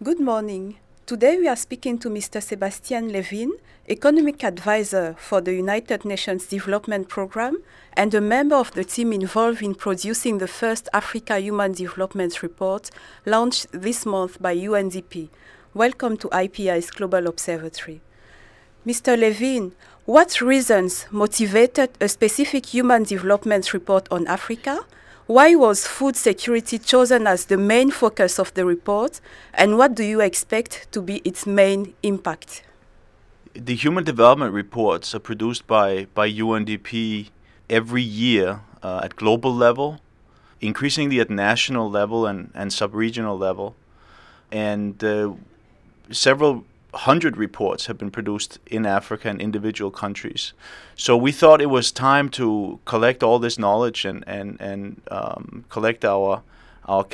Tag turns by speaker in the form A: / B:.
A: Good morning. Today we are speaking to Mr. Sébastien Levin, Economic Advisor for the United Nations Development Programme and a member of the team involved in producing the first Africa Human Development Report launched this month by UNDP. Welcome to IPI's Global Observatory. Mr. Levin, what reasons motivated a specific human development report on Africa? Why was food security chosen as the main focus of the report, and what do you expect to be its main impact?
B: The human development reports are produced by UNDP every year at global level, increasingly at national level and sub-regional level. And several hundred reports have been produced in Africa and individual countries. So we thought it was time to collect all this knowledge and collect our